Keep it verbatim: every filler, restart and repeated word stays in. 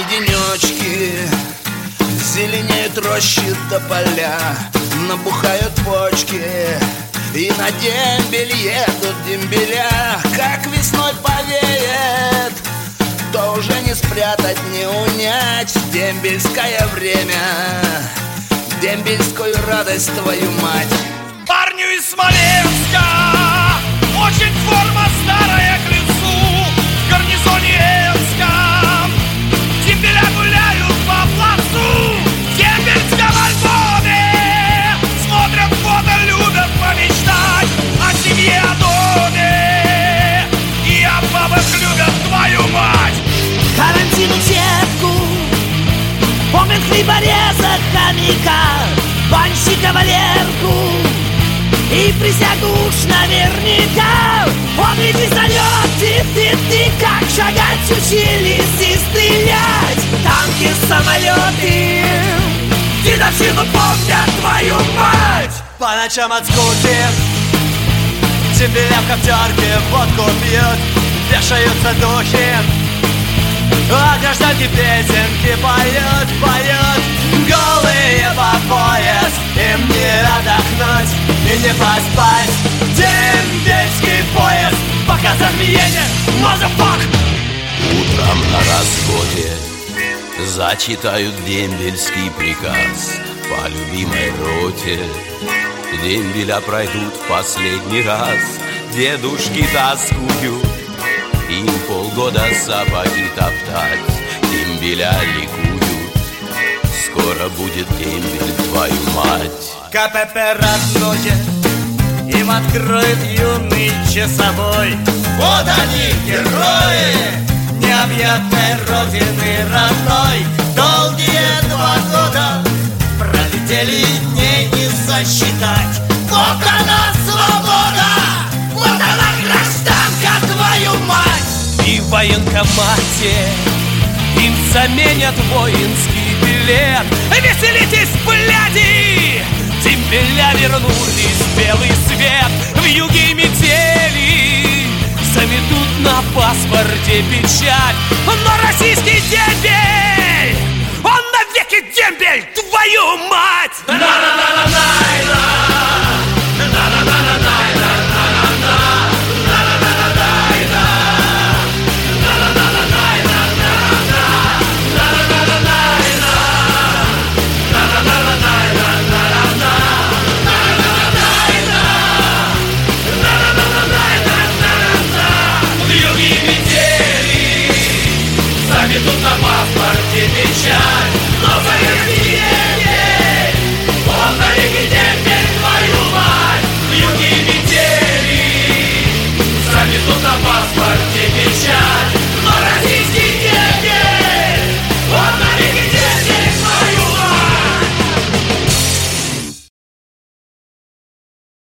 денечки, зеленеют рощи тополя, набухают почки, и на дембель едут дембеля. Как весной повеет, то уже не спрятать, не унять дембельское время, дембельскую радость, твою мать. Парню из Смоленска очень форма старая к лицу. В гарнизоне Энском дембеля гуляют по плацу. В дембельском альбоме смотрят фото, любят помечтать о семье, о доме и о бабах, любят, твою мать. Карантину сетку помнят хлебореза, хомяка, банщика Валерку и присягу уж наверняка. Он ведь издает, ты-ты-ты, как шагать учились и стрелять. Танки, самолеты, дедовщину помнят, твою мать. По ночам от скуки дембеля в коптерке водку пьют, вешаются духи, а гражданки песенки поют, поют. Голые по пояс, им не отдохнуть и не поспать. Дембельский поезд, пока замеяние, мазафак. Утром на расходе зачитают дембельский приказ по любимой роте. Дембеля пройдут в последний раз, дедушки тоскуют, им полгода сапоги топтать, дембеля ликуют. Скоро будет дембель, твою мать. КПП родное им откроет юный часовой. Вот они, герои необъятной родины родной. Долгие два года пролетели дней не сосчитать. Вот она свобода, вот она гражданка, твою мать. И в военкомате им заменят воинский билет. Веселитесь, бляди! Дембеля вернулись в белый свет. В юге метели заметут на паспорте печать. Но российский дембель, он навеки дембель, твою мать! Тут на паспорте печаль, но советский дембель, он навеки дембель, твою мать. В юге метели заметут на паспорте печаль, но российский